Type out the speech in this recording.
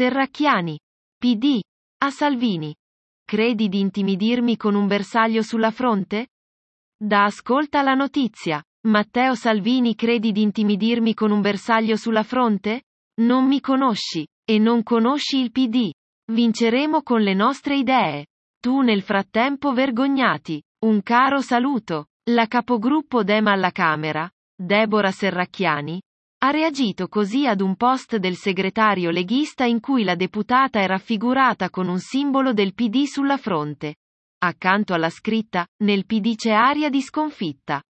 Serracchiani. PD. A Salvini. Credi di intimidirmi con un bersaglio sulla fronte? Da Ascolta la notizia. Matteo Salvini, credi di intimidirmi con un bersaglio sulla fronte? Non mi conosci, e non conosci il PD. Vinceremo con le nostre idee. Tu nel frattempo vergognati. Un caro saluto. La capogruppo Dem alla Camera, Deborah Serracchiani, ha reagito così ad un post del segretario leghista in cui la deputata è raffigurata con un simbolo del PD sulla fronte. Accanto alla scritta, nel PD c'è aria di sconfitta.